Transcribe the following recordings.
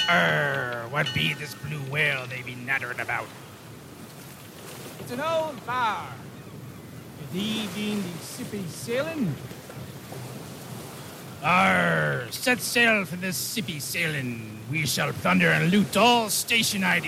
What be this blue whale they be nattering about? It's an old bar. Thee being the sippy sailing? Set sail for this sippy sailing. We shall plunder and loot all station IDs.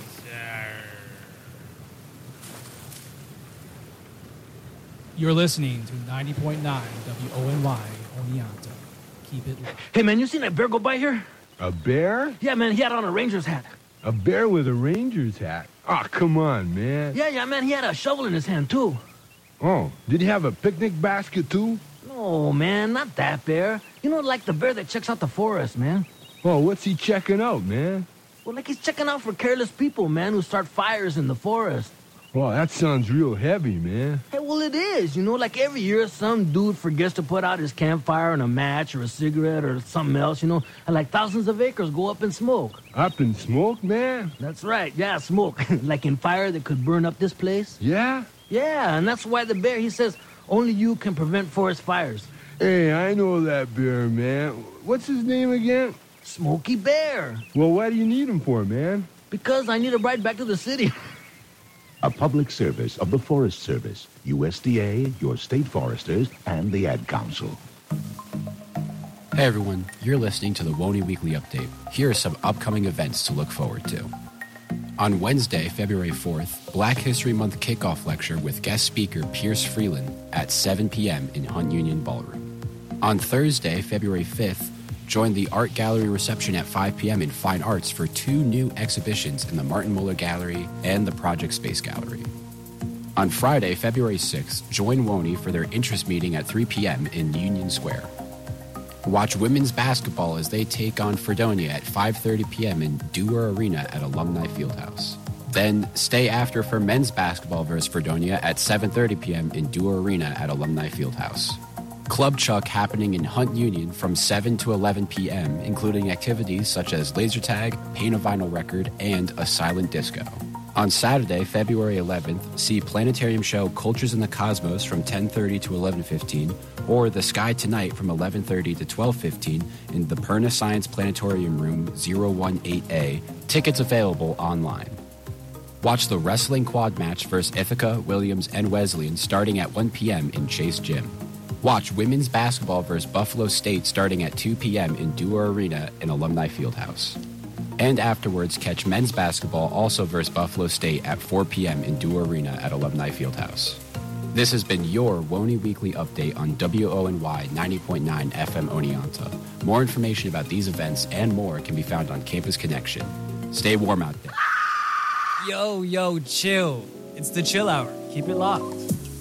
You're listening to 90.9 WONY Oneonta. Keep it low. Hey, man, you seen that bear go by here? A bear? Yeah, man, he had on a ranger's hat. A bear with a ranger's hat? Oh, come on, man. Yeah, man, he had a shovel in his hand, too. Oh, did he have a picnic basket, too? No, man, not that bear. You know, like the bear that checks out the forest, man. Oh, what's he checking out, man? Well, like he's checking out for careless people, man, who start fires in the forest. Oh, that sounds real heavy, man. Hey, well, it is. You know, like every year some dude forgets to put out his campfire and a match or a cigarette or something else, you know, and like thousands of acres go up in smoke. Up in smoke, man? That's right, yeah, smoke. Like in fire that could burn up this place. Yeah? Yeah, and that's why the bear, he says, only you can prevent forest fires. Hey, I know that bear, man. What's his name again? Smokey Bear. Well, what do you need him for, man? Because I need a ride back to the city. A public service of the Forest Service, USDA, your state foresters, and the Ad Council. Hey everyone, you're listening to the WONY Weekly Update. Here are some upcoming events to look forward to. On Wednesday, February 4th, Black History Month kickoff lecture with guest speaker Pierce Freeland at 7 p.m. in Hunt Union Ballroom. On Thursday, February 5th, join the Art Gallery reception at 5 p.m. in Fine Arts for 2 new exhibitions in the Martin Muller Gallery and the Project Space Gallery. On Friday, February 6th, join WONY for their interest meeting at 3 p.m. in Union Square. Watch women's basketball as they take on Fredonia at 5:30 p.m. in Dewar Arena at Alumni Fieldhouse. Then stay after for men's basketball versus Fredonia at 7:30 p.m. in Dewar Arena at Alumni Fieldhouse. Club Chuck happening in Hunt Union from 7 to 11 p.m., including activities such as laser tag, paint a vinyl record, and a silent disco. On Saturday, February 11th, see Planetarium show Cultures in the Cosmos from 10:30 to 11:15, or The Sky Tonight from 11:30 to 12:15 in the Perna Science Planetarium Room 018A. Tickets available online. Watch the wrestling quad match versus Ithaca, Williams, and Wesleyan starting at 1 p.m. in Chase Gym. Watch women's basketball versus Buffalo State starting at 2 p.m. in Dewar Arena in Alumni Fieldhouse. And afterwards, catch men's basketball also versus Buffalo State at 4 p.m. in Dewar Arena at Alumni Fieldhouse. This has been your WONY Weekly Update on WONY 90.9 FM Oneonta. More information about these events and more can be found on Campus Connection. Stay warm out there. Yo, chill. It's the chill hour. Keep it locked.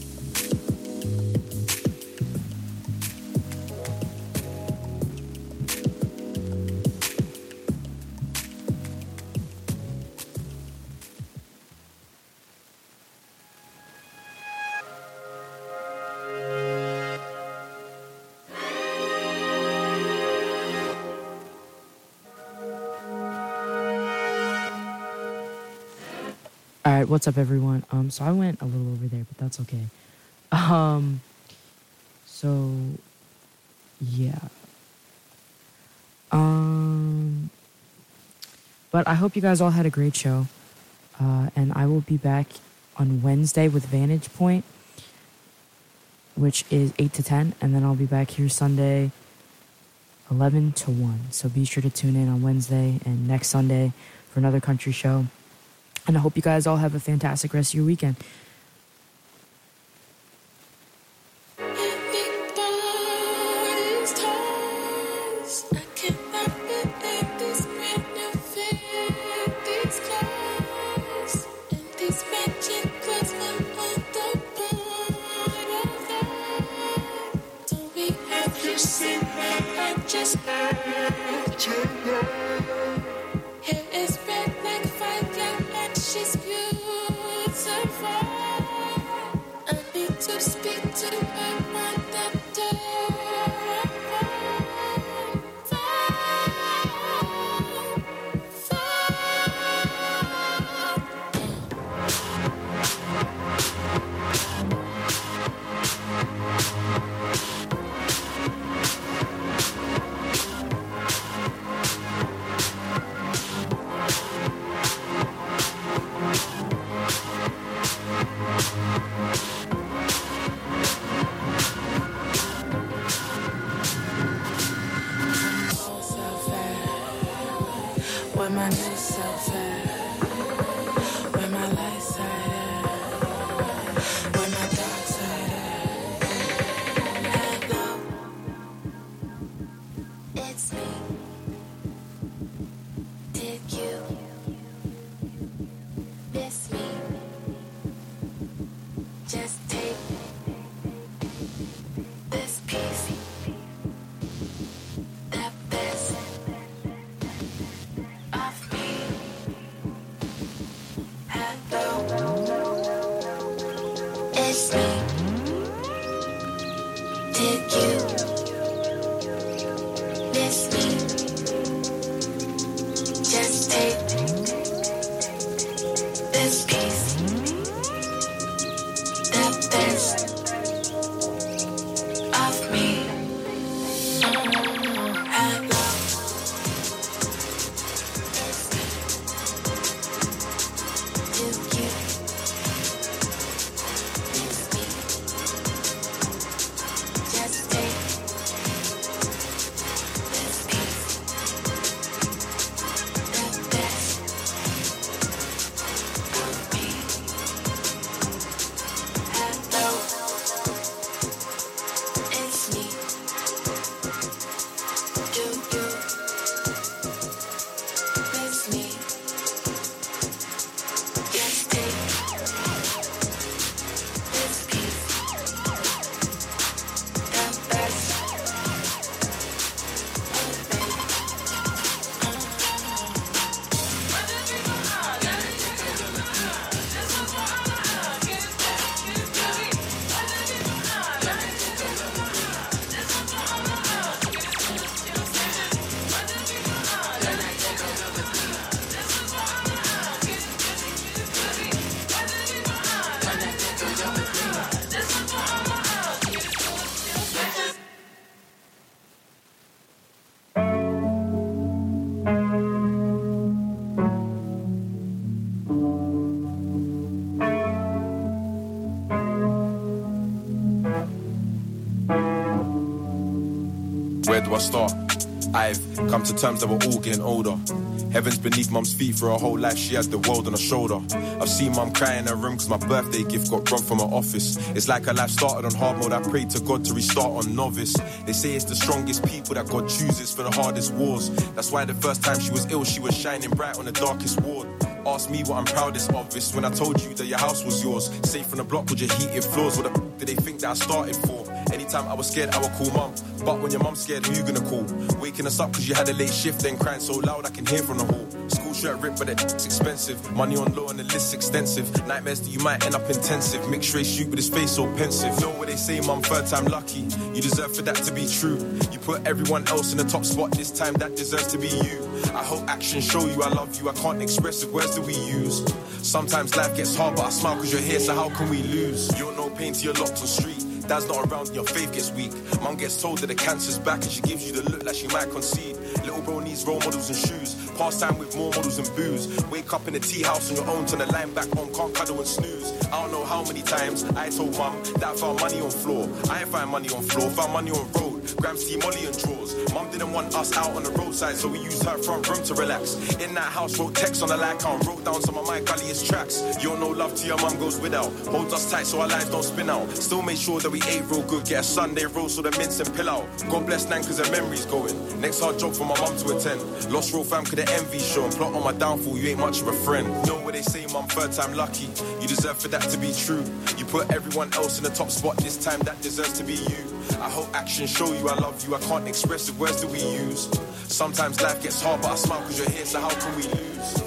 All right, what's up, everyone? So I went a little over there, but that's okay. So yeah. But I hope you guys all had a great show. And I will be back on Wednesday with Vantage Point, which is 8 to 10, and then I'll be back here Sunday 11 to 1. So be sure to tune in on Wednesday and next Sunday for another country show. And I hope you guys all have a fantastic rest of your weekend. Where my new self at? Where my light side at? Where my dark side at? Hello, it's me. Did you miss me? Just take this piece. The best of me. Hello, it's me. Did you miss me? Just take this piece. The best of me. Hello. Do you miss me? Just take this piece. The best of me. Hello, it's me. Do you miss me? Just take this piece. The best Where do I start? I've come to terms that we're all getting older. Heaven's beneath mum's feet for her whole life, she had the world on her shoulder. I've seen mum cry in her room cause my birthday gift got robbed from her office. It's like her life started on hard mode, I prayed to God to restart on novice. They say it's the strongest people that God chooses for the hardest wars. That's why the first time she was ill, she was shining bright on the darkest ward. Ask me what I'm proudest of, this when I told you that your house was yours. Safe from the block with your heated floors, what the did they think that I started for? Anytime I was scared, I would call mum. But when your mum's scared, who you gonna call? Waking us up cause you had a late shift, then crying so loud I can hear from the hall. School shirt ripped, but it's expensive. Money on low and the list's extensive. Nightmares that you might end up intensive. Mixed race shoot with his face so pensive. Know what they say, mum, third time lucky. You deserve for that to be true. You put everyone else in the top spot, this time that deserves to be you. I hope actions show you I love you. I can't express it, words do we use? Sometimes life gets hard, but I smile cause you're here, so how can we lose? You're no pain till you're locked on street. Dad's not around and your faith gets weak. Mum gets told that the cancer's back and she gives you the look like she might concede. Little bro needs role models and shoes. Pastime with more models and booze. Wake up in the tea house on your own, turn the line back home, can't cuddle and snooze. I don't know how many times I told mum that I found money on floor. I ain't find money on floor, found money on road. Grams, tea, molly and drawers. Mum didn't want us out on the roadside, so we used her front room to relax. In that house, wrote texts on the like count, wrote down some of my gulliest tracks. You don't know love to your mum goes without. Holds us tight so our lives don't spin out. Still made sure that we ate real good, get a Sunday roast so the mince and pill out. God bless Nan cause her memory's going. Next hard job for my mum to attend. Lost real fam cause the envy shown. Plot on my downfall, you ain't much of a friend. Know what they say, mum, third time lucky. You deserve for that to be true. You put everyone else in the top spot, this time that deserves to be you. I hope actions show you I love you. I can't express it, words do we use? Sometimes life gets hard, but I smile cause you're here, so how can we lose?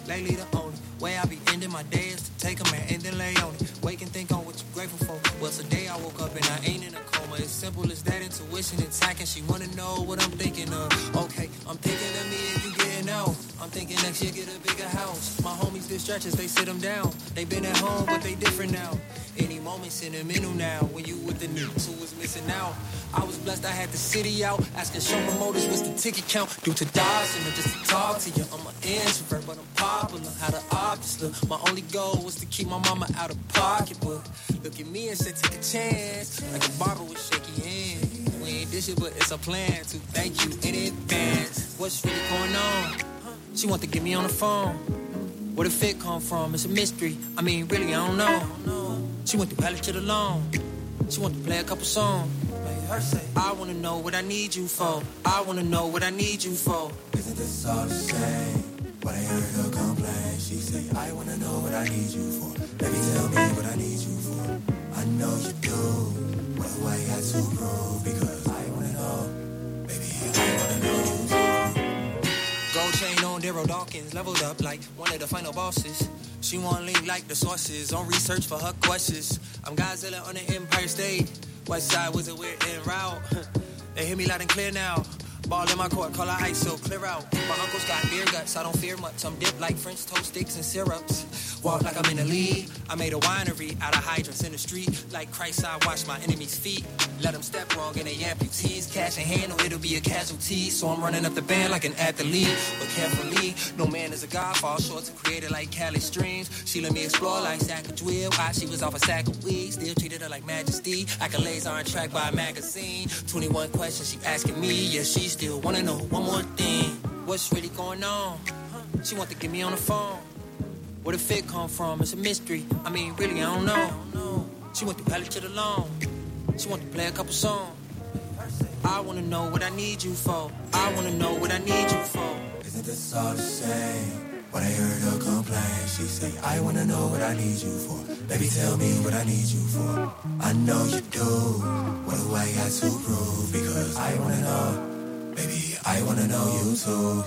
lately the only way I be ending my day is to take a man and then lay on it. Wake and think on what you're grateful for. Well, today I woke up and I ain't in a coma. It's simple as that, intuition attacking. She wanna know what I'm thinking of. Okay, I'm thinking of me and you getting out. I'm thinking next year get a bigger house. My homies did stretches, they sit them down. They been at home, but they different now. Any moment sentimental now. When you with the niggas who was missing out. I was blessed I had the city out. Asking show promoters what's the ticket count. Due to dodging or just to talk to you. I'm an introvert, but I'm popular. How the optics look. My only goal was to keep my mama out of pocket. But look at me and said take a chance. Like a barber with shaky hands. We ain't this shit, but it's a plan to thank you in advance. What's really going on? She want to get me on the phone. Where the fit come from? It's a mystery. I mean, really, I don't know. She went through hell to the loan. She want to play a couple songs. I wanna know what I need you for. I wanna know what I need you for. Isn't this all the same? When I heard her complain, she say, I wanna know what I need you for. Baby, tell me what I need you for. I know you do. What do I got to prove? Because I wanna know. Baby, I wanna know you too. Gold chain on Daryl Dawkins, leveled up like one of the final bosses. She want link like the sources, on research for her questions. I'm Godzilla on the Empire State. West side was a weird en route. They hear me loud and clear now. Ball in my court, call her ISO, clear out. My uncle's got beer guts, I don't fear much. I'm dipped like French toast sticks and syrups. Walk like I'm in the league. I made a winery out of hydrants in the street. Like Christ, I wash my enemies' feet. Let them step wrong and they amputees. Cash in hand or it'll be a casualty. So I'm running up the band like an athlete. But carefully, no man is a god. Fall short to create it like Cali Streams. She let me explore like Sacagawea. While she was off a sack of weed. Still treated her like majesty. Accolades aren't tracked by a magazine. 21 questions she asking me. Yeah, she still wanna know one more thing. What's really going on? She want to get me on the phone. Where the fit come from? It's a mystery. I mean, really, I don't know. She went through hell to the loan. She want to play a couple songs. I wanna know what I need you for. I wanna know what I need you for. Isn't this all the same? When I heard her complain, she say, I wanna know what I need you for. Baby, tell me what I need you for. I know you do. What do I got to prove? Because I wanna know. Baby, I wanna know you too.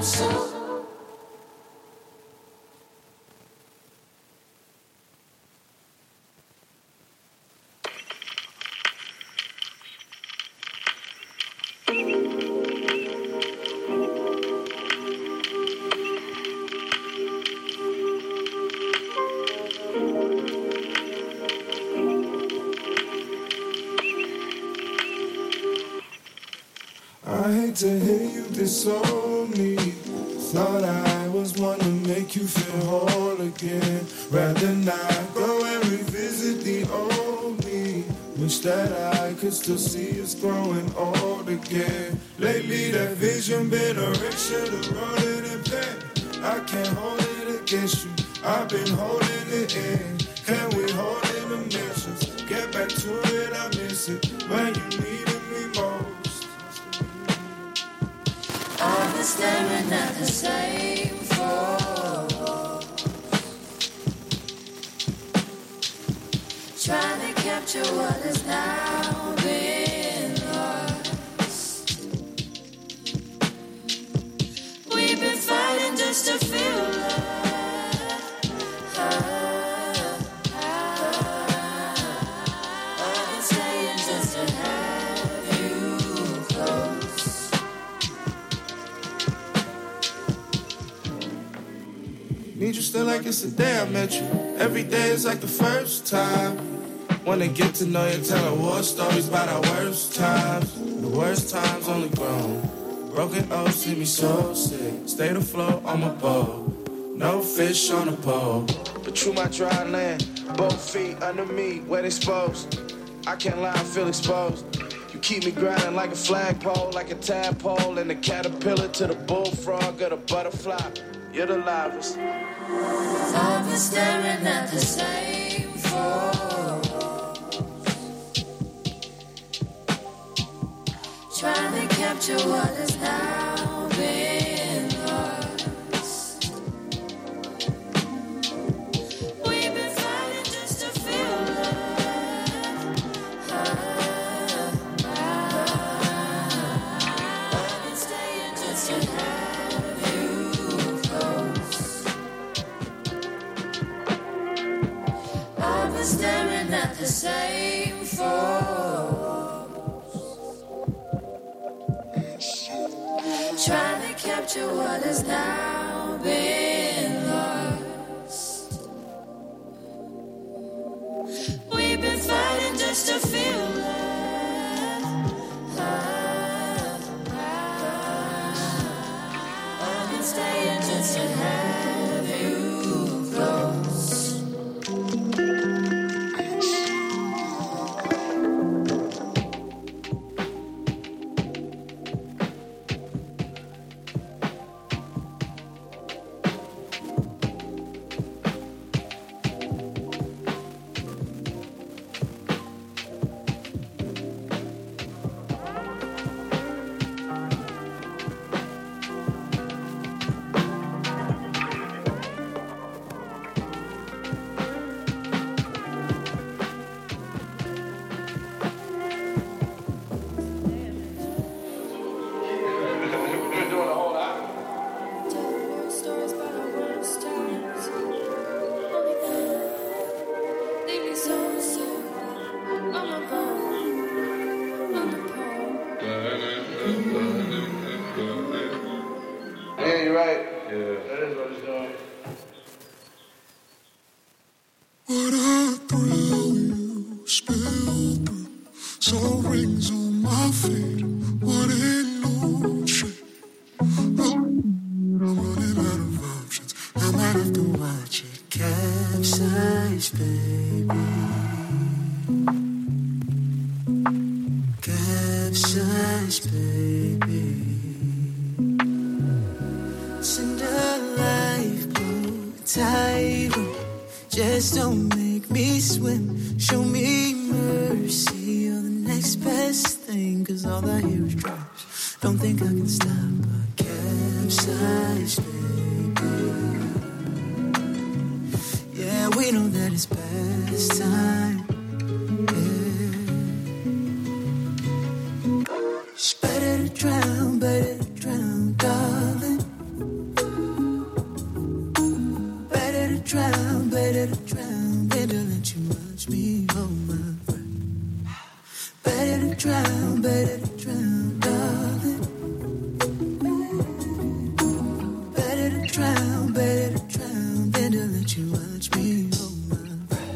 so. I hate to hear you disown me. Thought I was one to make you feel whole again. Rather not go and revisit the old me. Wish that I could still see us growing old again. Lately that vision been erased, should've wrote it in pen. I can't hold it against you, I've been holding it in. Can we hold in the mentions? Get back to it, I miss it when you needed me most. I've been staring at the same floor, trying to capture what has now been lost. We've been fighting just to feel love. I've been staying just to have you close. Need you still like it's the day I met you. Every day is like the first time. Wanna get to know you, tell her war stories about our worst times. The worst times only grown. Broken O's see me so sick. Stayed afloat on my boat. No fish on the pole. But through my dry land, both feet under me, wet exposed. I can't lie, I feel exposed. You keep me grinding like a flagpole, like a tadpole, and the caterpillar to the bullfrog or the butterfly. You're the livest. I've been staring at the same floor, trying to capture what has now been lost. We've been fighting just to feel love. I've been staying just to have you close. I've been staring at the same floor, trying to capture what has now been lost. We've been fighting just to feel love. I've been staying just to have you close. Yeah, you're right. Yeah. That is what it's doing. What a thrill you spilled through. Soul rings on my feet. What illusion. I'm running out of options. I might have to watch it capsize, baby. Capsize, baby. Send a lifeboat title. Just don't make me swim. Show me mercy. You're the next best thing. Cause all I hear is drops. Don't think I can stop a capsize, baby. Yeah, we know that it's past time. Yeah. It's better to drown, darling. drown, better to drown, better let you watch me hold my breath. Better to drown, darling. Better to drown, better let you watch me hold my breath.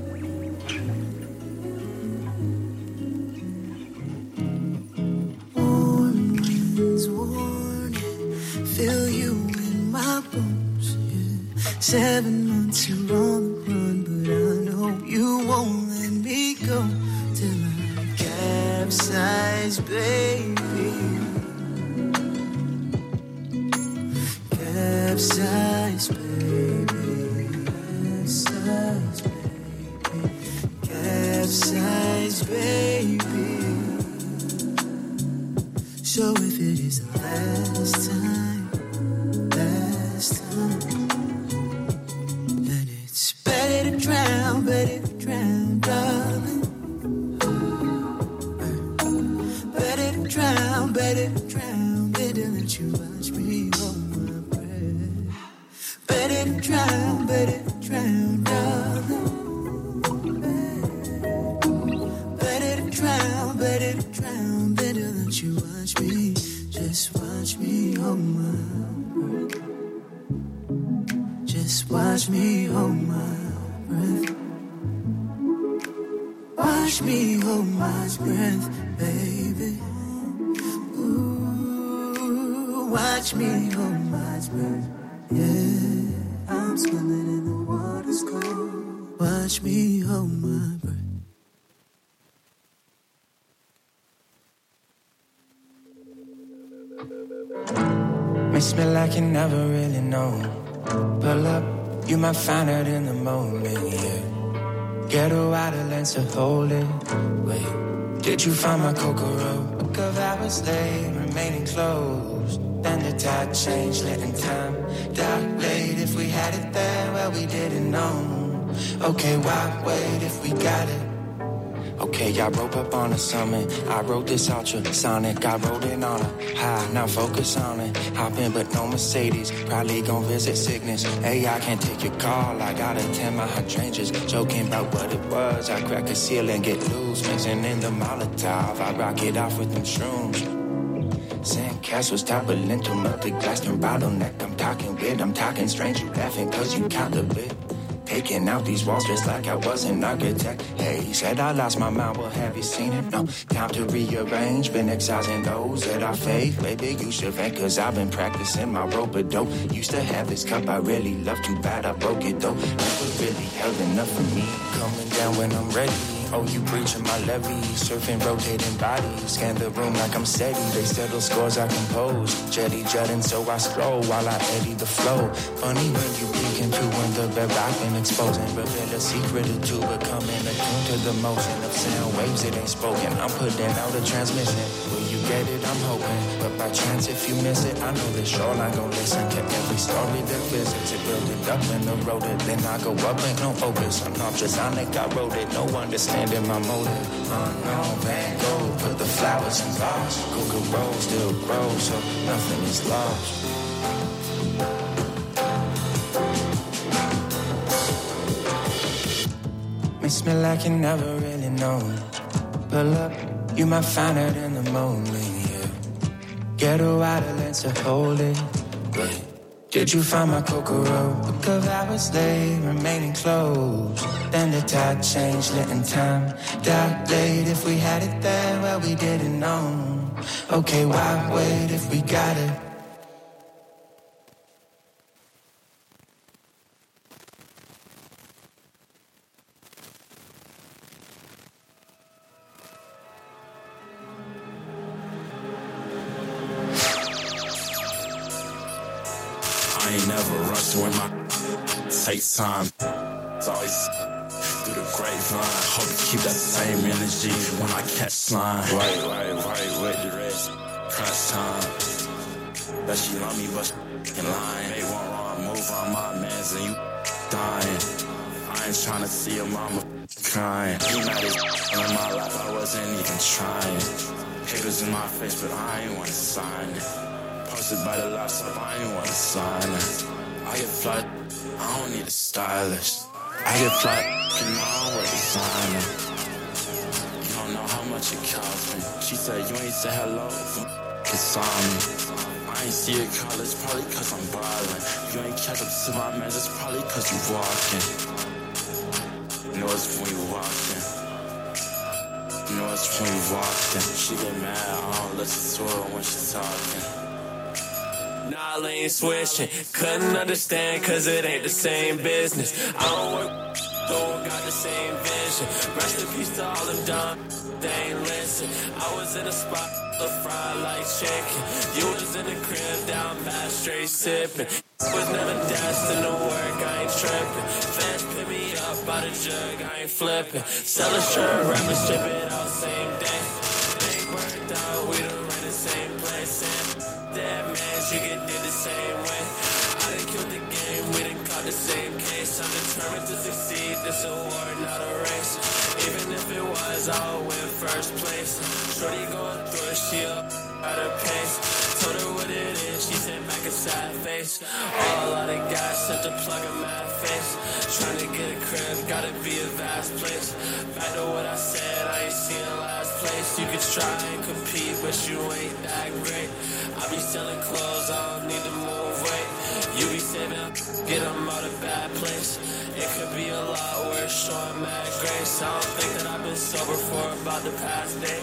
Warm winds warning, feel you in my bones, yeah. 7 months you're on the run, but I know you won't let me go till I capsize, baby. Capsize, baby. Capsize, baby. Capsize, baby. So if it is the last time, then it's better to drown, darling. Better to drown, better let you watch me hold my breath. Better to drown, darling. Better to drown, better let you watch me, just watch me hold my breath. Just watch me hold my breath. Watch me hold my breath, baby. Ooh, watch me hold my breath. Yeah, I'm swimming in the water's cold. Watch me hold my breath. Miss me like you never really know. Pull up, you might find it in the moment, yeah. Get a wider lens to hold it. Wait, did you find my Kokoro? Book of hours late, remaining closed. Then the tide changed, letting time dilate. If we had it there, well, we didn't know. Okay, why wait if we got it? Okay, I rope up on a summit. I wrote this ultrasonic. I wrote it on a high. Now focus on it. Hop in, but no Mercedes. Probably gon' visit sickness. Hey, I can't take your call. I gotta tend my hydrangeas. Joking about what it was. I crack a seal and get loose. Mixing in the Molotov. I rock it off with them shrooms. Sandcastles, toppling, melted glass and bottleneck. I'm talking weird. I'm talking strange. You laughing cause you count a bit. Taking out these walls just like I was an architect. Hey, he said I lost my mind, well, have you seen it? No, time to rearrange. Been excising those that are fake. Baby, you should vent, cause I've been practicing my rope-a-dope. Used to have this cup I really love, too bad I broke it though. Never really held enough for me. Coming down when I'm ready. Oh, you breaching my levee, surfing, rotating bodies. Scan the room like I'm steady. They settle scores I compose. Jetty jutting, so I scroll while I eddy the flow. Funny when you peek into when the bed I've been exposing. Reveal a secret or two, becoming attuned to the motion of sound waves. It ain't spoken. I'm putting out a transmission. Will you get it? I'm hoping. But by chance, if you miss it, I know the shoreline gon' listen to every story that visits. It built it up and eroded. Then I go up, ain't no opus. I'm ultrasonic, I wrote it. No understanding my motive. Unknown Van Gogh, put the flowers in vase. Coca Rose still grows, so nothing is lost. Miss me like you never really know. Pull up, you might find it in the moment, yeah. Get a wider lens to hold it. Wait, did you find my Kokoro? Book of hours late, remaining closed. Then the tide changed, letting time dilate. If we had it there, well, we didn't know. Okay, why wait if we got it? I ain't never rushed when my takes time. It's always through the grapevine. Hope you keep that same energy when I catch slime. Right, with the rest. Crunch time. That she love me, but she lying. They want wrong move on my mans and you dying. I ain't trying to see your mama crying. You mad as in my life, I wasn't even trying. Hickers in my face, but I ain't wanna sign it. Posted by the laptop, I ain't wanna sign it. I get fly, I don't need a stylist. I get fly, and I don't wear designer. You don't know how much it cost me. She said, you ain't say hello, it's on me. I ain't see it college, probably cause I'm ballin'. You ain't catch up to my mans, it's probably cause you walking. You know it's when you walking. You know it's when you walking. She get mad, I don't listen to her when she talking. Nah, lane switching. Couldn't understand cause it ain't the same business. I don't work, don't got the same vision. Rest in peace to all them dumb, they ain't listen. I was in a spot, the fried like chicken. You was in the crib, down bad, straight sipping. Was never destined to work, I ain't tripping. Fans pick me up by the jug, I ain't flipping. Sell a shirt, rappers ship it out same day. They ain't worked out, we done ran the same place. Dead man, you get did the same way. I done killed the game, we done caught the same case. I'm determined to succeed, this a war, not a race. Even if it was, I'll win first place. Shorty going through it, she up at her pace. Told her what it is, she said back a sad face. All out of gas, sent to plug a mad face. Trying to get a crib, gotta be a vast place. Back to what I said, I ain't seen the last place. You can try and compete, but you ain't that great. I be selling clothes, I don't need to move weight. You be saving up, get them out of bad place. It could be a lot worse, showing mad grace. I don't think that I've been sober for about the past day.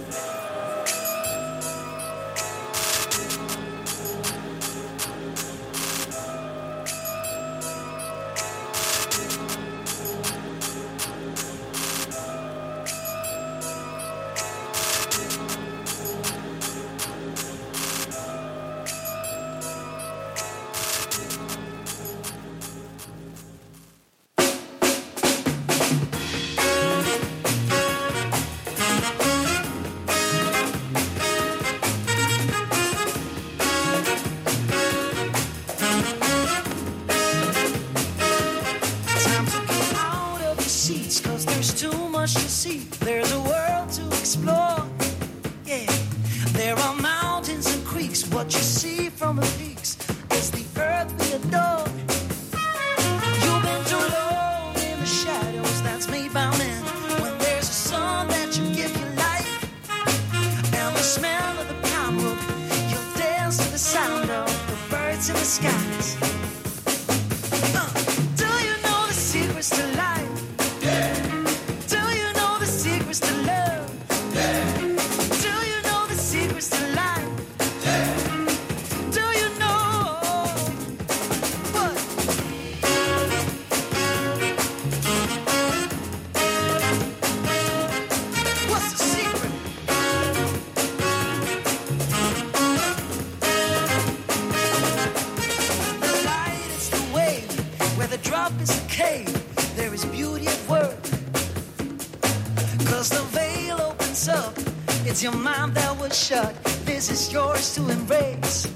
It's your mind that was shut. This is yours to embrace.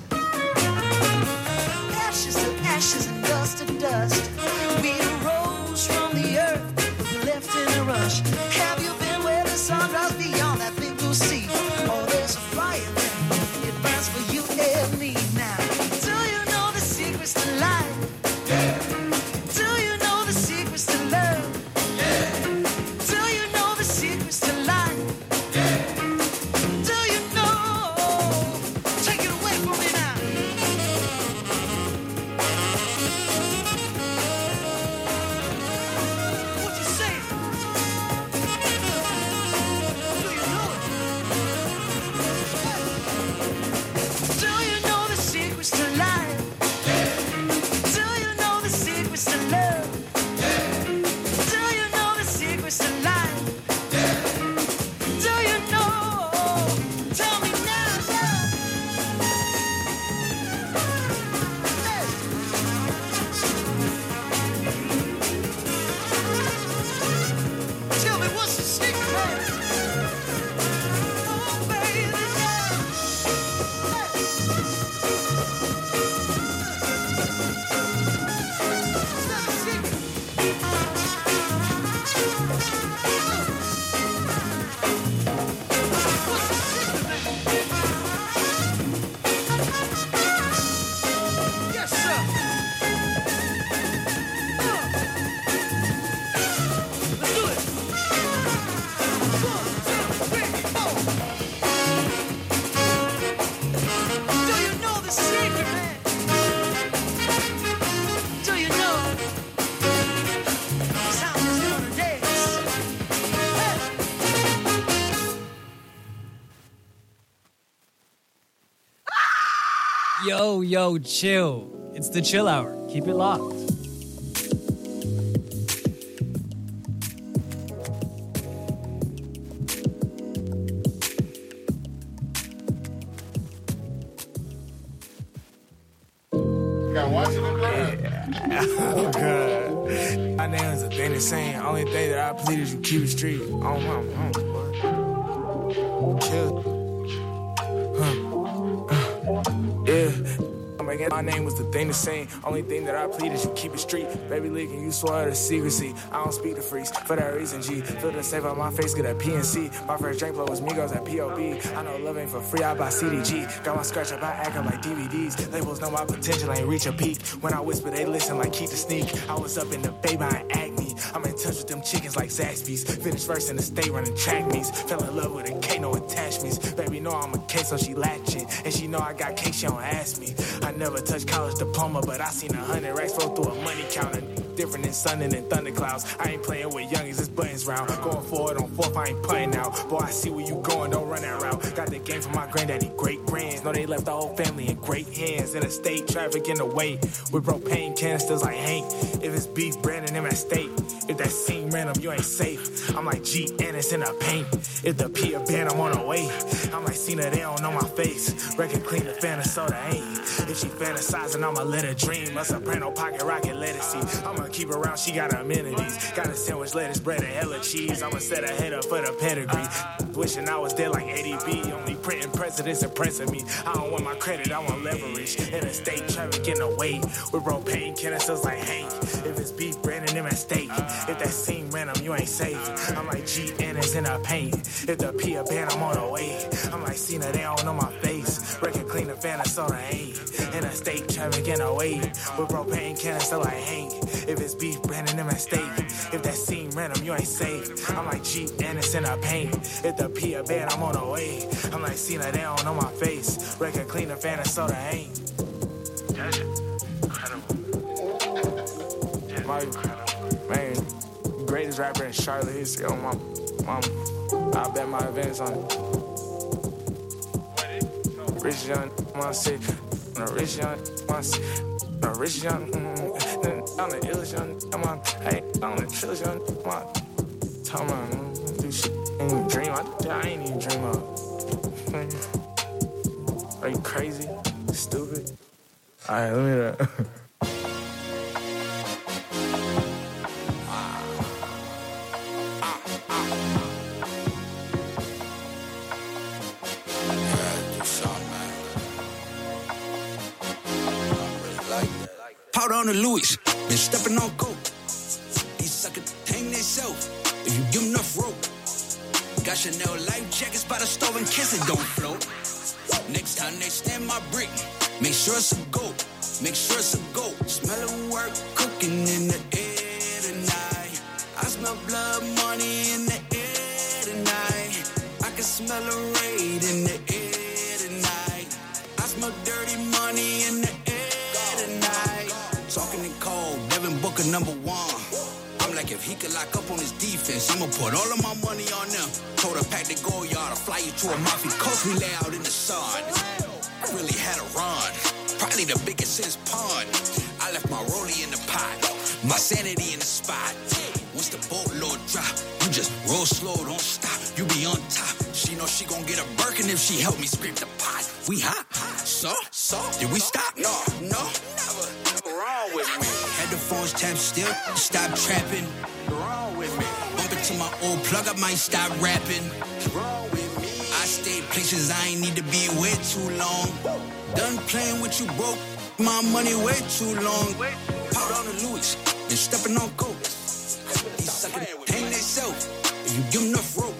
Ashes to ashes and dust to dust. We arose from the earth, but we left in a rush. Have you been where the sun rises beyond that big blue sea? Oh, there's a fire there. It burns for you and me now. Do you know the secrets to life? Yeah. Do you know the secrets to love? Yeah. Do you know the secrets to life? Yeah. Do you know? Take it away from me now. Yo, chill. It's the Chill Hour. Keep it locked. Oh, God. My name is a thing the same. Only thing that I plead is you keep it street. Oh, my. Chill. Yeah. My name was the thing the same. Only thing that I plead is you keep it street. Baby leaking, you swear the secrecy. I don't speak to freaks for that reason, G. Feel the safe on my face, get a PNC. My first drink blow was Migos at POB. I know love ain't for free, I buy CDG. Got my scratch up, I act up like DVDs. Labels know my potential ain't reach a peak. When I whisper, they listen like Keith the Sneak. I was up in the bay behind Acme. I'm in touch with them chickens like Zaxby's. Finished first in the state running track meets. Fell in love with a K, no attachments. Baby know I'm a K, so she latch it. And she know I got K, she don't ask me. I never touched college diploma, but I seen 100 racks roll through a money counter. Different than sun and thunderclouds. I ain't playing with youngies, it's buttons round. Going forward on fourth, I ain't playing now. Boy, I see where you going, don't run that route. Got the game from my granddaddy, great grands. Know they left the whole family in great hands. In a state, traffic in the way. With propane canisters like Hank. If it's beef, Brandon, them at state. If that scene random, you ain't safe. I'm like G, and it's in the paint. If the P a band, I'm on the way. I'm like Cena, they don't know my face. Record clean, the fan of soda ain't. If she fantasizing, I'ma let her dream. A soprano pocket rocket lettuce. I'ma keep her around, she got amenities. Got a sandwich, lettuce, bread, and hella cheese. I'ma set her head up for the pedigree. Wishing I was dead like ADB. Only printing presidents impressing me. I don't want my credit, I want leverage. In a state, traffic in the way. With propane canisters like Hank. If it's beef, Brandon, them at stake. If that scene random, you ain't safe. I'm like G, and it's in the paint. If the P a band, I'm on the way. I'm like Cena, they don't know my face. Record clean, the fan of soda ain't. In a state, traffic in the way. With propane canister like Hank. If it's beef, Brandon, them at stake. If that scene random, you ain't safe. I'm like G, and it's in the paint. If the P a band, I'm on the way. I'm like Cena, they don't know my face. Record clean, the fan of soda ain't. That shit incredible. Man, greatest rapper in Charlotte history. Oh, my mama. I bet my events on it. Rich young, my sick. Rich young, my sick. Rich young, I'm the illest young. I'm the trillest young. Tell me, do shit. I ain't even dream. I ain't even dream of. Are you crazy? Stupid? Alright, let me Powder on the Louis, been stepping on coke. These suckers hang themselves if you give them enough rope. Got Chanel life jackets by the stove in case it don't float. Next time they stand my brick, make sure it's a goat. Make sure it's a goat. Smell of work cooking in the air tonight. I smell blood money in the air tonight. I can smell a raid in the air tonight. I smell dirty money in the air tonight. Talking in cold, Devin Booker #1. I'm like, if he could lock up on his defense, I'ma put all of my money on them. Told her pack the go yard, I'll fly you to a mafia coast, we lay out in the sun. I really had a run, probably the biggest since pond. I left my rollie in the pot, my sanity in the spot. Once the boatload drop, you just roll slow, don't stop, you be on top. She know she gon' get a Birkin if she help me scrape the pot. We hot, so, did we stop? No, never wrong with me. Headphones tapped still, stop trapping. Wrong with me. Bump into my old plug, I might stop rapping. Wrong with me. I stayed places I ain't need to be way too long. Done playing with you broke, my money way too long. Powder on the Louis, been stepping on coke. These suckers hang themselves if you give them enough rope.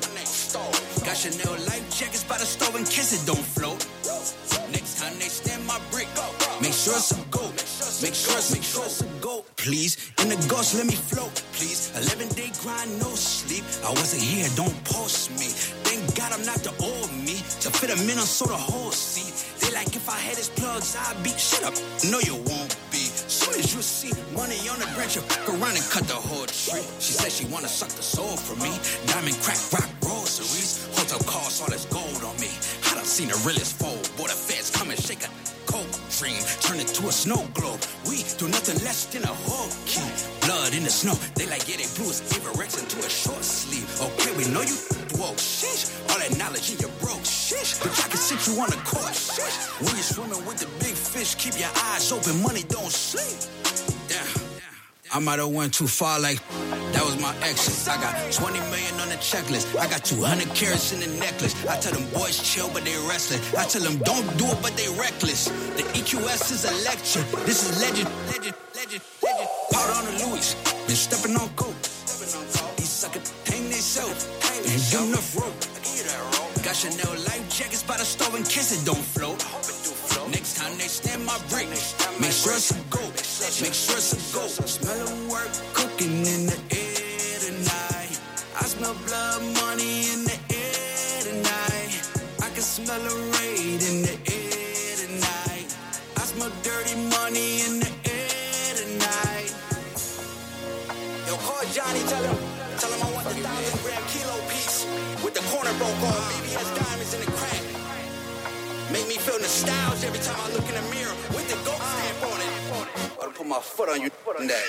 Got Chanel life jackets by the stove in case it don't float. Next time they stand my brick, make sure it's a goat. Make sure it's a goat, please. In the ghost, let me float, please. 11-day grind, no sleep. I wasn't here, don't post me. Thank God I'm not the old me. To fit them in, I saw the whole seat. They like, if I had his plugs, I'd be. Shut up, no you won't be. Soon as you see money on the branch, you fuck around and cut the whole tree. She said she wanna suck the soul from me. Diamond, crack, rock, rosaries. Hotel calls, all this gold on me. I done seen the realest fold. Boy, the feds come and shake a coke. stream, turn it to a snow globe. We do nothing less than a hog key. Blood in the snow, they like, yeah, they blew his Averex into a short sleeve. Okay, we know you woke, sheesh. All that knowledge in your broke, sheesh. But I can sit you on the court, sheesh. When you're swimming with the big fish, keep your eyes open, money don't sleep. Damn. I might have went too far, like, that was my exit. I got 20 million on the checklist. I got 200 carats in the necklace. I tell them boys chill, but they restless. I tell them don't do it, but they reckless. The EQS is a lecture. This is legend. Powder on the Louis. Been stepping on coke. These suckers hang they self. You give enough rope. Got Chanel life jackets by the stove in case it don't float. Next time they stand my break, make sure it's a go. Make sure it's a go. Smell of work cooking in the air tonight. I smell blood money in the air tonight. I can smell a raid in the air tonight. I smell dirty money in the air tonight. Yo, call Johnny, tell him I want the 1,000-gram kilo piece with the corner broke off. BBS diamonds in the crack. Make me feel nostalgia every time I look in the mirror with the goat stamp on it. I'll put my foot on you one day.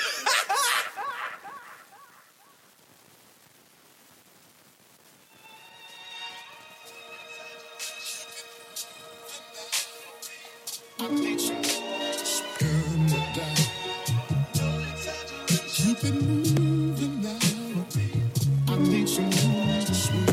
Keep it moving now. I need some room to swim.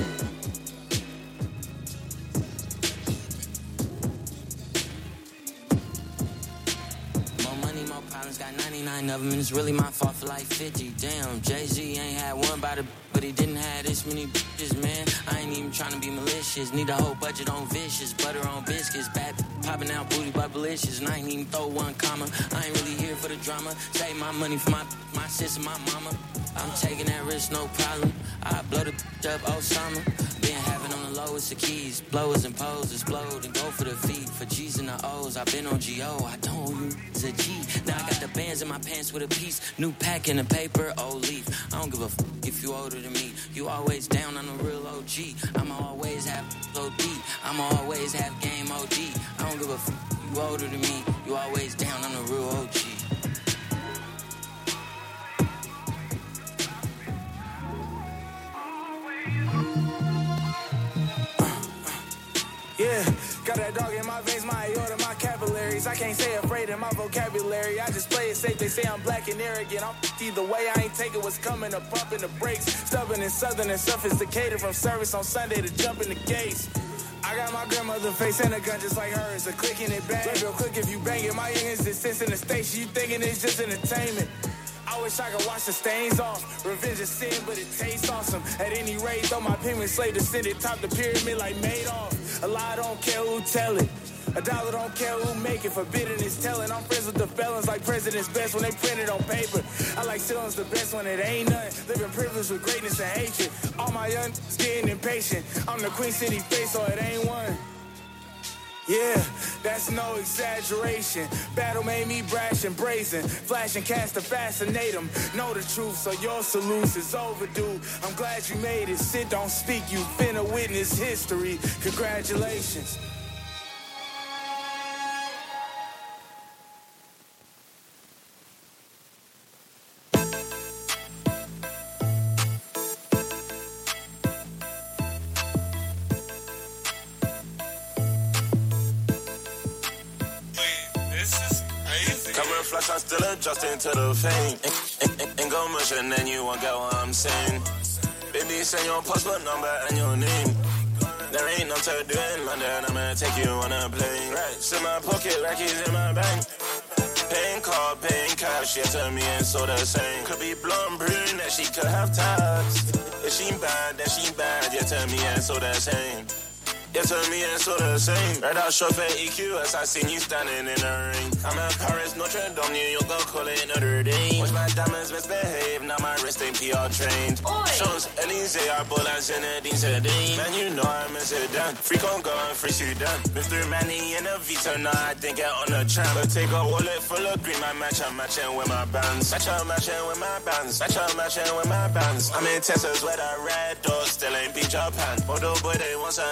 Got 99 of them, and it's really my fault for like 50. Damn, Jay-Z ain't had one by the, but he didn't have this many bitches, man. I ain't even trying to be malicious. Need a whole budget on vicious, butter on biscuits, bad popping out booty bubblicious, and I ain't even throw one comma. I ain't really here for the drama. Save my money for my sister, my mama. I'm taking that risk, no problem. I blow the up Osama. Been having on the lowest the keys, blowers and poses, explode and go for the feet. For G's and the O's, I've been on G.O. I don't owe you it's a G. Now I got the bands in my pants with a piece, new pack in the paper, old leaf. I don't give a if you older than me. You always down on the real OG. I'ma always have OD. I'ma always have game OG. I don't give a you older than me. You always down on the real OG. Yeah, got that dog in my veins, my aorta, my capillaries. I can't say afraid in my vocabulary. I just play it safe, they say I'm black and arrogant. I'm either way, I ain't taking what's coming, or pumping the brakes. Stubborn and southern and sophisticated, from service on Sunday to jumping the gates. I got my grandmother face and a gun just like hers, a click and it bang. Real quick if you bang it, my youngins is sense in the station. You thinking it's just entertainment. I wish I could wash the stains off. Revenge is sin, but it tastes awesome. At any rate, though my pigment slave descended, top the pyramid like Madoff. A lie don't care who tell it. A dollar don't care who make it. Forbidden is telling. I'm friends with the felons like president's best when they print it on paper. I like ceilings the best when it ain't none. Living privilege with greatness and hatred. All my young getting impatient. I'm the Queen City face, so it ain't one. Yeah, that's no exaggeration. Battle made me brash and brazen. Flash and cast to fascinate them. Know the truth, so your solution is overdue. I'm glad you made it. Sit, don't speak. You finna witness history. Congratulations. I'm still adjusting to the fame. Ain't go much and then you won't get what I'm saying. Baby, send your passport number and your name. There ain't no to do in London, I'ma take you on a plane. Racks in my pocket, rackies in my bank. Paying card, paying cash, yeah, to me it's all the same. Could be blonde, brunette, she could have tats. If she bad, then she bad, yeah, to me it's all the same. Yeah, to me it's all the same. Right out shop at EQS, I seen you standing in the ring. I'm at Paris, Notre Dame, New York, I'll call it another day. Watch my diamonds misbehave, now my wrist ain't PR trained. Shows Elysee, I ball as Zinedine Zidane. Man, you know I'm a Zidane. Free Congo and free Sudan. Mr. Manny in a Vito, now I didn't get on the tram. But take a wallet full of green, my match, I'm matching with my bands. Matching with my bands. Matching with my bands. I'm in Texas where that red door still ain't beat Japan. Although boy, they want some hair.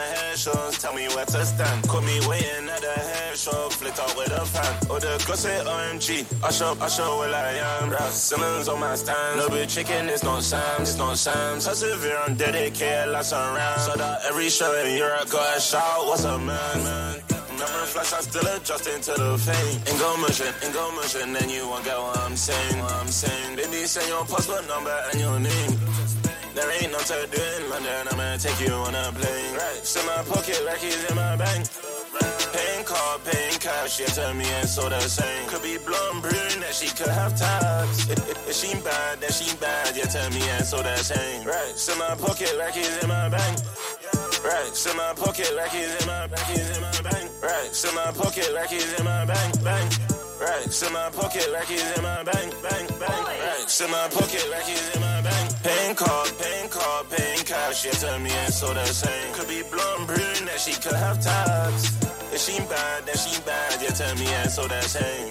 shows, tell me where to stand. Caught me waiting at the hair show, flicked out with a fan. All the girls say OMG, I show what I am. Rap Simmons on my stand. No bit chicken, it's not Sam's, it's not Sam's. Persevere, I'm dedicated, lots around. So that every show in Europe, got a shout, what's up, man? Never flash, I still adjusting to the fame. Ain't go motion, then you won't get what I'm saying. Baby, say your passport number and your name. There ain't no to do in London, I'ma take you on a plane. Racks in my pocket, rackies in my bank. Paying card, paying cash, yeah, to me it's all the same. Could be blonde, brunette, she could have tabs. If she bad, then she bad, yeah, to me it's all the same. Racks in my pocket, rackies in my bank. Racks in my pocket, rackies in my bank. Racks in my pocket, rackies in my bank, bank. Racks in my pocket, rackies in my bank, bank, bank. Racks in my pocket, rackies in my bank. Paying card, paying cash, yeah, to me it's all the same. Could be blonde, brunette, she could have tabs. If she bad, then she bad, yeah, to me it's all the same.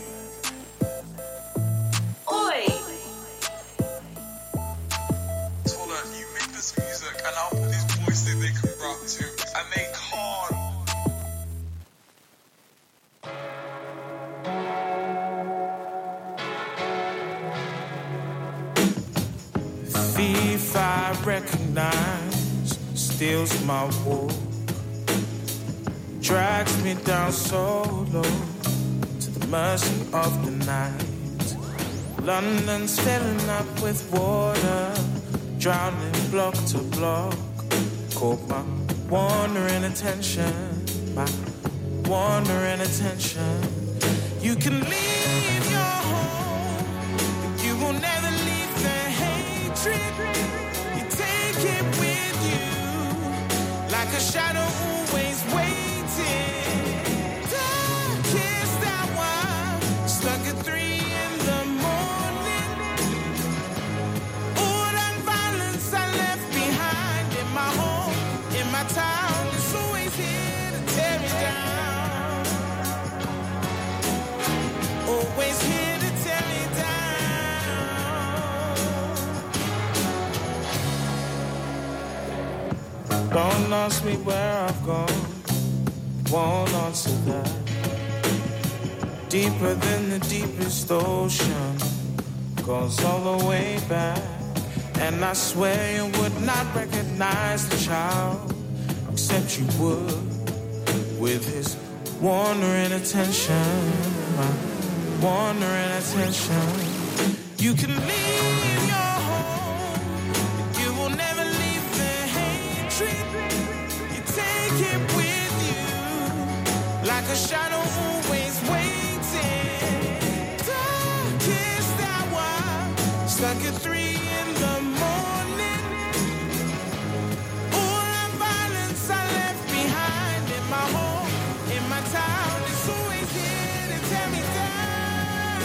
Oi! Told her, you make this music and I'll put these boys think they can rap to, and they can't. Thief I recognize steals my wool, drags me down so low to the mercy of the night. London's filling up with water, drowning block to block. Caught my wandering attention, my wandering attention. You can leave your home, but you will never leave the hatred. You take it with you, like a shadow always waiting. Darkest hour, stuck at 3 in the morning. All that violence I left behind in my home, in my town, is always here to tear me down. Always here to tear me down. Don't ask me where I've gone, won't answer that. Deeper than the deepest ocean, goes all the way back. And I swear you would not recognize the child, except you would, with his wandering attention, wandering attention. You can leave your home, but you will never leave the hatred. You take it with you, like a shadow always waiting. Darkest hour, stuck at 3 in the morning. All that violence I left behind in my home, in my town, is always here to tear me down.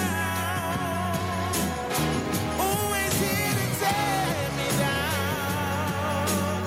Always here to tear me down.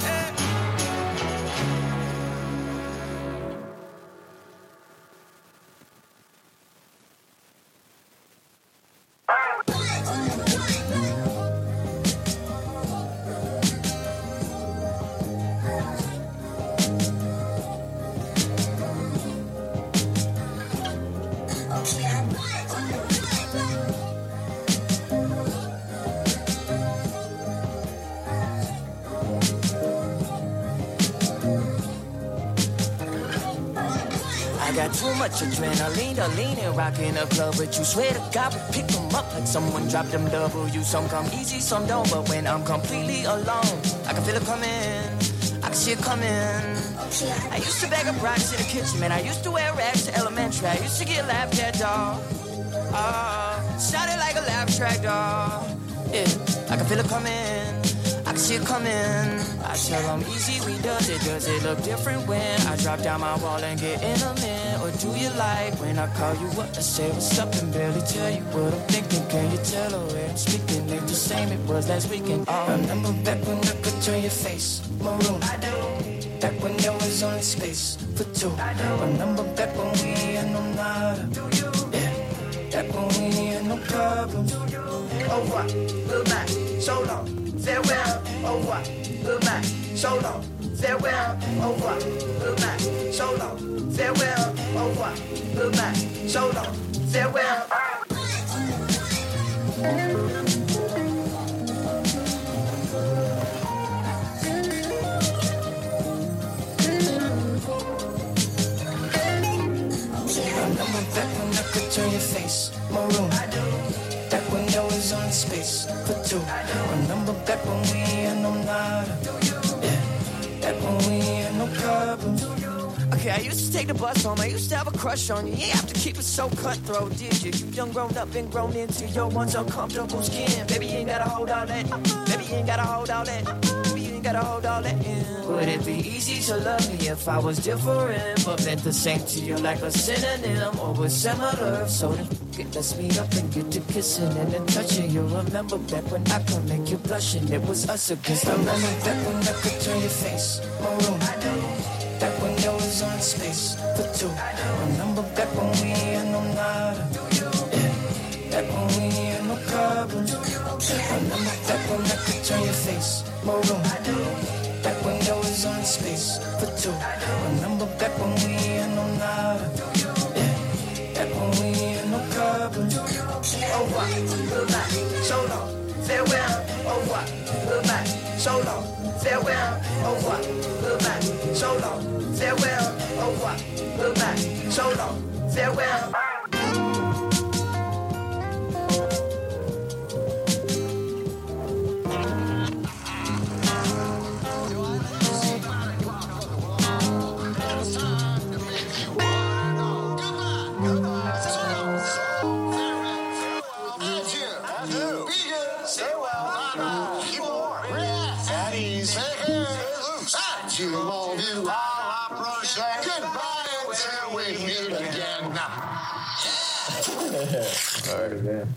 Got too much adrenaline, leaning, rocking the club, but you swear to God we pick them up like someone dropped them W's. Some come easy, some don't, but when I'm completely alone, I can feel it coming, I can see it coming. I used to bag up rocks in the kitchen, man, I used to wear rags to elementary, I used to get laughed at, dog. Sounded like a laugh track, dog. Yeah, I can feel it coming, I can see it coming. I tell them easy, we does it look different when I drop down my wall and get intimate? Or do you like when I call you up to say what's up and barely tell you what I'm thinking? Can you tell the way I'm speaking ain't the same it was last weekend? Remember back when I could turn your face maroon? I do. Back when there was only space for two. I do. Remember back when we had no nada? Do you? Yeah. Back back when we had no problems. Oh what, look back, so long. Farewell, oh what, look back, so long. Farewell, oh what, look back, so long. Farewell, oh what, look back, so long. Farewell. Remember back when I could turn your face maroon. Back when there was on space for two. Remember back when we had no nada. Yeah, back when we had no problems. Okay, I used to take the bus home. I used to have a crush on you. You ain't have to keep it so cutthroat, did you? You done grown up and grown into your once uncomfortable skin. Baby, you ain't gotta hold all that. Baby, you ain't gotta hold all that. Baby, you ain't gotta hold all that in. Would it be easy to love me if I was different, but meant the same to you like a synonym or was similar? So let's meet up and get to kissing and then touching. You remember back when I could make you blush and it was us against. Remember back when I could turn your face maroon. Back when there was on space for two. Remember back when we had no nada. Yeah. Back when we had no problems. Remember back when I could turn your face maroon. Back when there was on space for two. Remember back when we had no nada. Yeah. Back when we had no problems. Oh what, look back, so long. Farewell, oh what, look back, so long. Farewell, oh what, look back, so long. Farewell, oh what, look back, so long. Farewell. All right, man.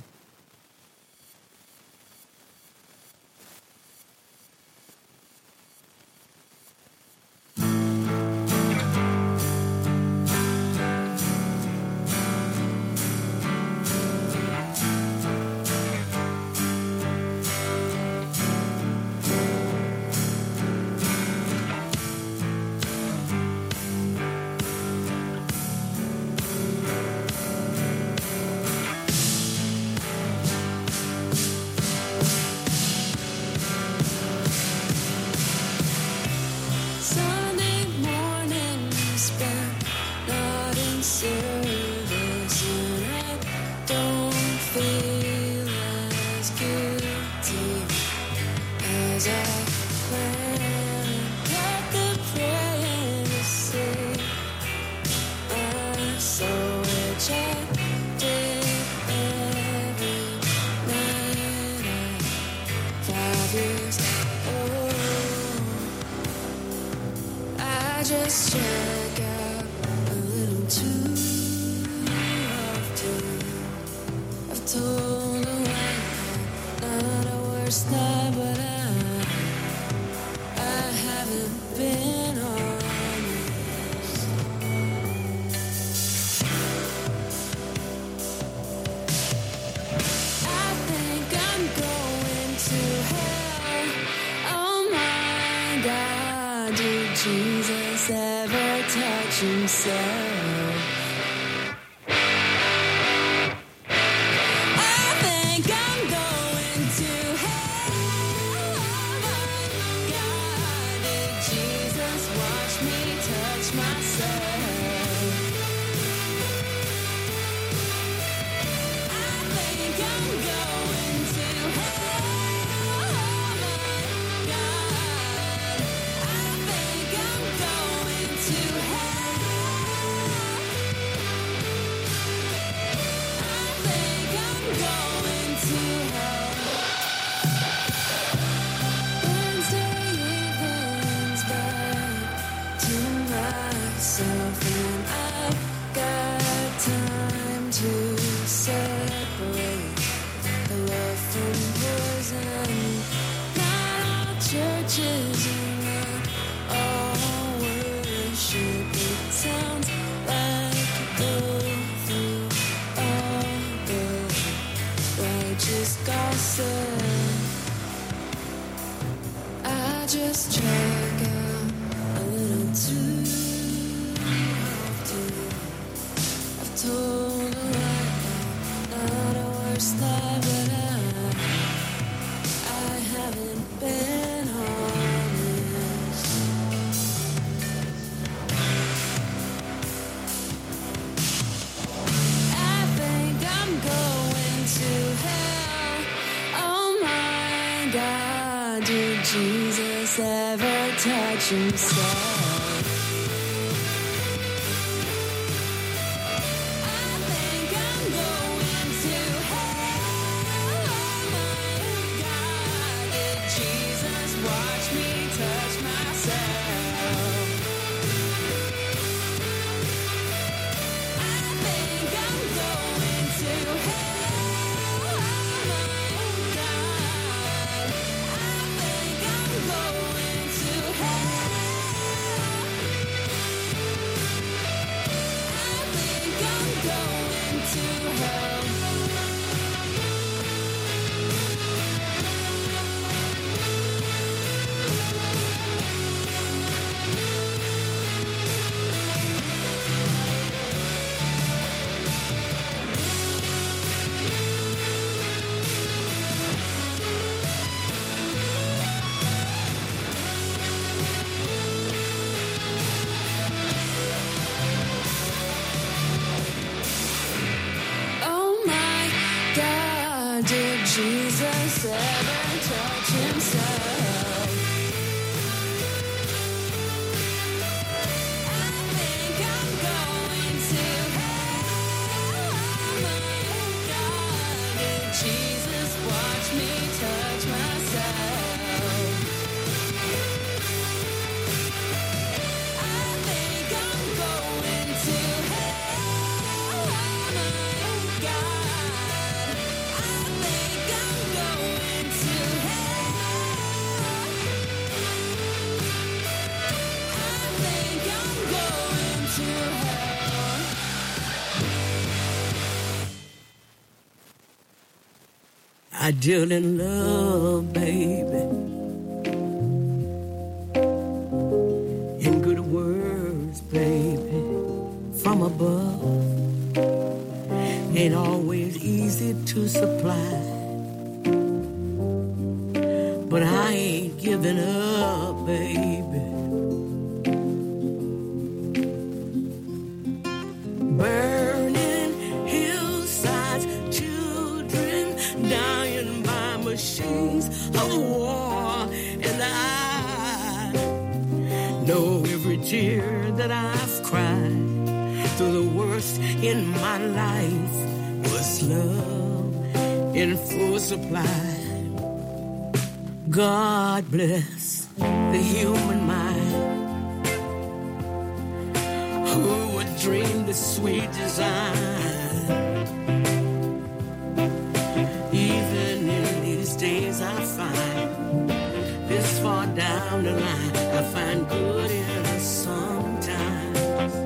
Just check out a little too often. I've told a white not a worse night, but I haven't been honest. I think I'm going to hell. Oh my God, did Jesus ever touch himself? I think I'm going to hell. Oh my God, did Jesus watch me touch myself? I think I'm going to hell. Oh my God, I think I'm going to hell. just gossip. I just check out a little too often. I've told her not a worst lie, but I haven't been honest. I think I'm going to hell. Oh my God, did Jesus ever touch himself? Did Jesus ever touch himself? I think I'm going to hell. Oh my God, did Jesus watch me touch myself? I think I'm going to hell. Oh my God. I didn't love, baby, in good words, baby, from above. Ain't always easy to supply, but I ain't giving up, baby. Burning hillsides, children dying by machines of war, and I know every tear that I've cried through the worst in my life was love in full supply. God bless the human mind who would dream the sweet design. Even in these days I find this far down the line, I find good in us sometimes.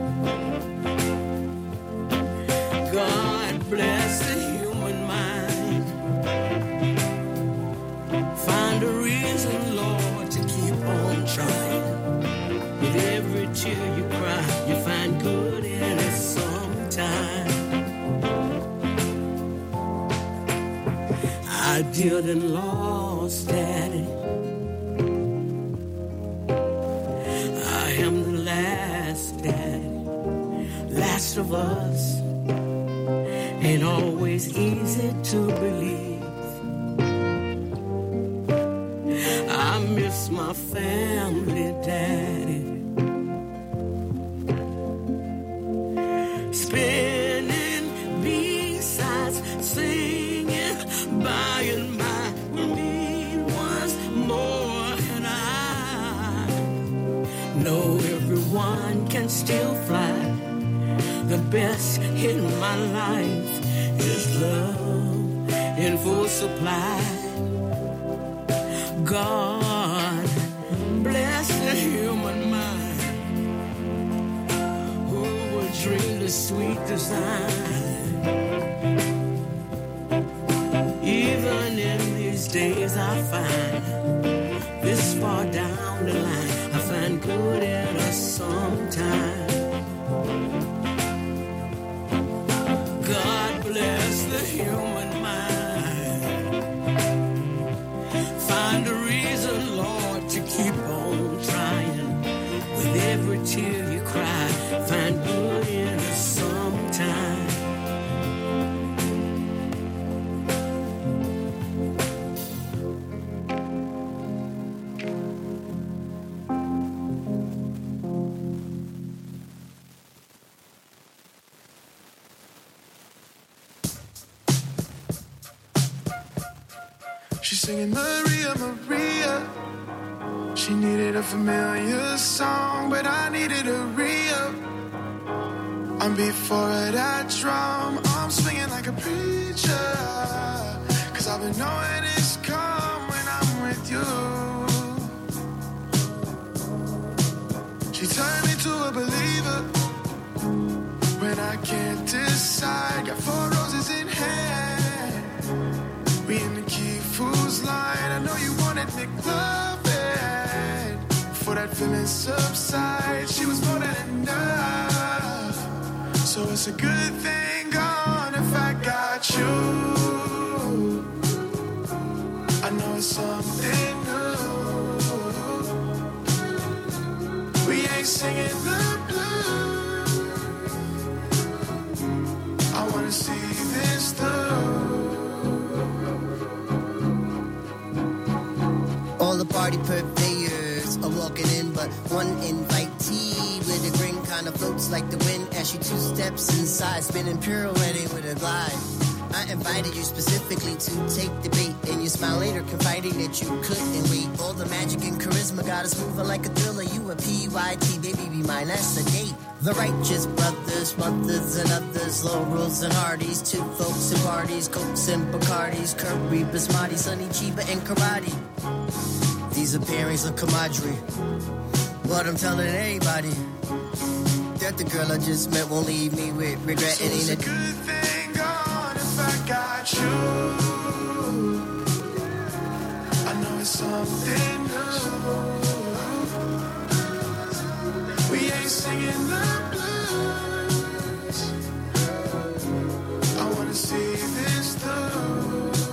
God bless the human mind. Find a reason, Lord, to keep on trying. With every tear you cry, you find good in it sometime. I didn't lost Daddy. I am the last Daddy, last of us. Ain't always easy to believe. I miss my family, Daddy. Spinning B-sides, singing by and by will mean once more. And I know everyone can still fly. The best in my life is love in full supply. God bless the human mind who would dream the sweet design. days I find this far down the line, I find good in us sometime. God bless the human mind. Find a reason, Lord, to keep on trying. With every tear you cry, find good in us sometime. She's singing Maria, Maria. She needed a familiar song, but I needed a re-up. I'm before that drum, I'm swinging like a preacher. Cause I've been knowing it's come when I'm with you. She turned me to a believer when I can't decide. Got 4 roses in hand, we in the key fool's line. I know you wanted McLovin. Before that feeling subsides, she was more than enough. So it's a good thing gone if I got you. I know it's something new. We ain't singing the blues. I wanna see this through. All the party purveyors are walking in, but one invitee with a grin kind of floats like the wind as she 2 steps inside, spinning pirouetting with a glide. I invited you specifically to take the bait, and you smile later, confiding that you couldn't wait. All the magic and charisma got us moving like a thriller. You a PYT, baby, be mine, that's a date. The righteous brothers, mothers and others, Laurels and Hardys, 2 folks and parties, Cokes and Bacardis, Curry, Basmati, Sunny, Chiba, and Karate. These are pairings of camaraderie, but I'm telling anybody that the girl I just met won't leave me with regret. So it's a good thing gone if I got you. I know it's something new. We ain't singing the blues. I wanna see this through.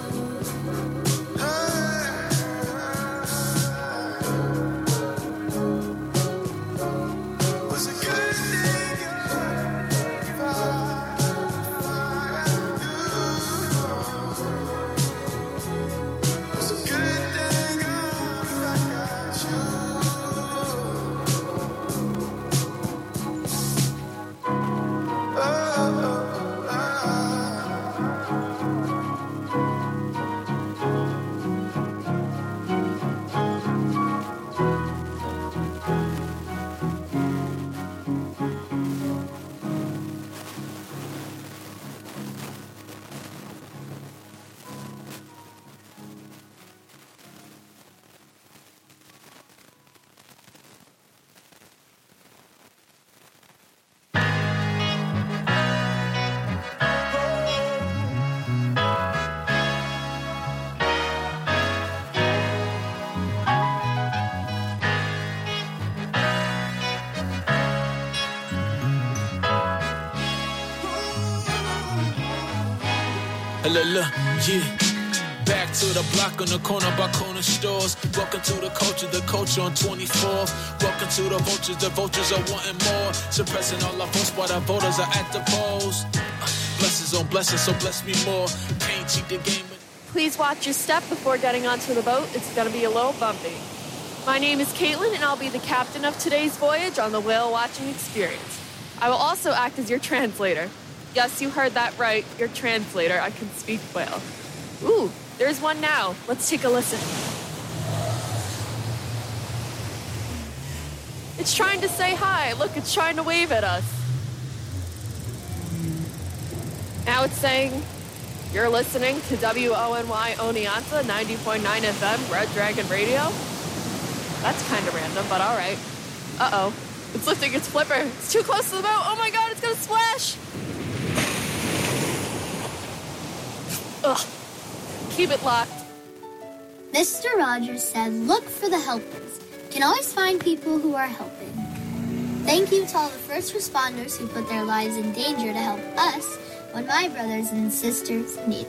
Look, yeah. Back to the block on the corner by corner stores. Welcome to the culture on 24th. Welcome to the vultures are wanting more. Suppressing all our votes while the voters are at the polls. Blessings on blessings, so bless me more. Can't cheat the game. Please watch your step before getting onto the boat. It's gonna be a little bumpy. My name is Caitlin, and I'll be the captain of today's voyage on the whale watching experience. I will also act as your translator. Yes, you heard that right. Your translator. I can speak whale. Ooh, there's one now. Let's take a listen. It's trying to say hi. Look, it's trying to wave at us. Now it's saying, you're listening to WONY Oneonta 90.9 FM, Red Dragon Radio. That's kind of random, but all right. Uh-oh. It's lifting its flipper. It's too close to the boat. Oh my God, it's gonna splash. Ugh. Keep it locked. Mr. Rogers said, look for the helpers. You can always find people who are helping. Thank you to all the first responders who put their lives in danger to help us when my brothers and sisters need